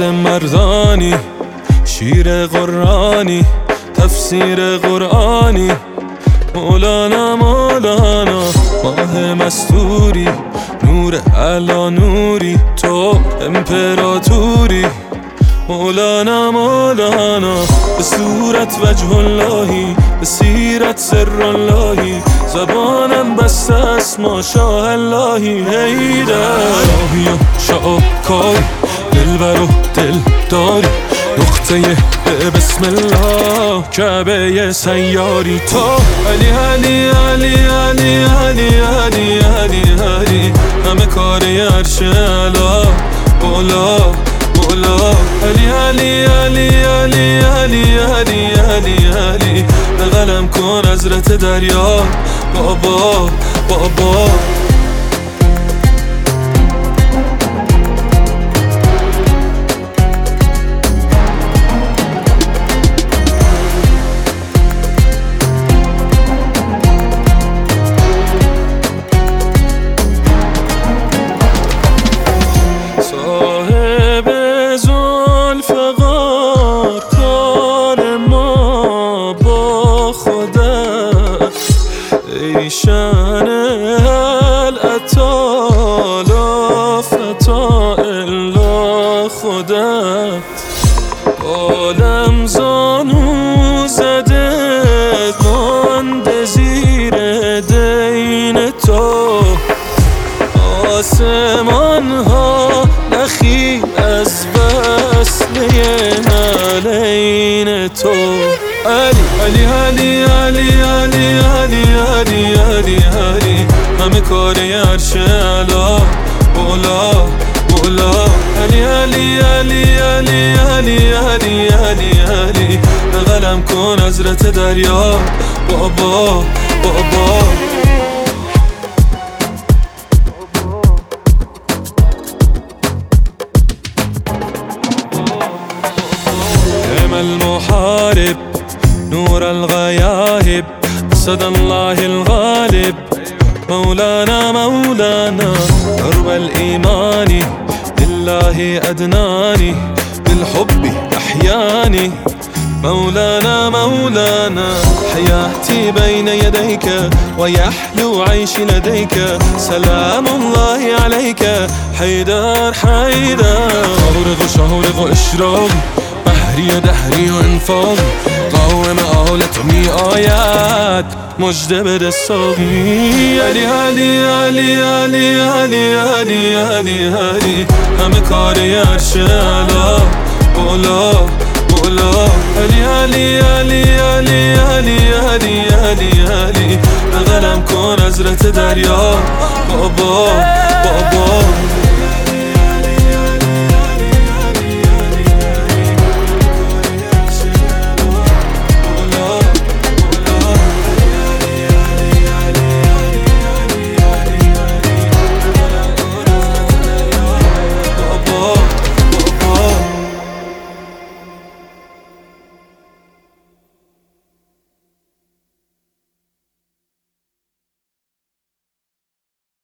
مرد مردانی، شیر قرآنی، تفسیر قرآنی، مولانا مولانا، ماه مستوری، نور علا نوری، تو امپراتوری، مولانا مولانا، به صورت وجه اللهی، به سیرت سر اللهی، زبانم بسته است ما شاه اللهی. هیدر راهی و شاکاری، دلبر و دل داری، نقطه به بسم الله کعبه سیاری، تو علی علی علی علی علی علی علی علی، همه کاری عرش اعلا مولا مولا، علی علی علی علی علی علی علی علی، به قلم کن حضرت دریا بابا بابا. شان العطا لا فتا الا خودت، عالم زانو زده مانده زیر دین تو، آسمان ها نخی از وصله نعلین تو، علی علی علی علی علی علی علی علی علی، همه کاری عرش اعلا مولا مولا، علی علی علی علی علی علی علی علی، به قلم کن حضرت دریا بابا بابا. المحارب نور الغياهب، صدى الله الغالب، مولانا مولانا، درب الإيمان لله أدناني، بالحب أحياني، مولانا مولانا، حياتي بين يديك ويحلو عيشي لديك، سلام الله عليك حيدر حيدر، شهرق وإشراق، بحری و دهری و انفاق، قوم آلت می آید مجده بده ساقی، علی علی علی علی علی علی علی علی، همه کاری عرش اعلا مولا مولا، علی علی علی علی علی علی علی علی، به قلم کن حضرت دریا بابا بابا.